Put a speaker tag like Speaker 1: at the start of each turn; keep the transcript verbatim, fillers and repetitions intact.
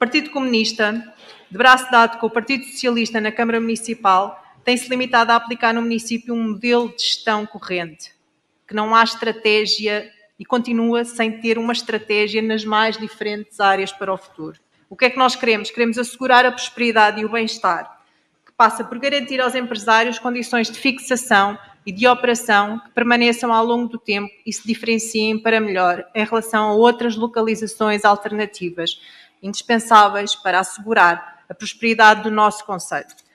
Speaker 1: Partido Comunista, de braço dado com o Partido Socialista na Câmara Municipal, tem-se limitado a aplicar no município um modelo de gestão corrente, que não há estratégia e continua sem ter uma estratégia nas mais diferentes áreas para o futuro. O que é que nós queremos? Queremos assegurar a prosperidade e o bem-estar, que passa por garantir aos empresários condições de fixação e de operação que permaneçam ao longo do tempo e se diferenciem para melhor em relação a outras localizações alternativas, indispensáveis para assegurar a prosperidade do nosso concelho.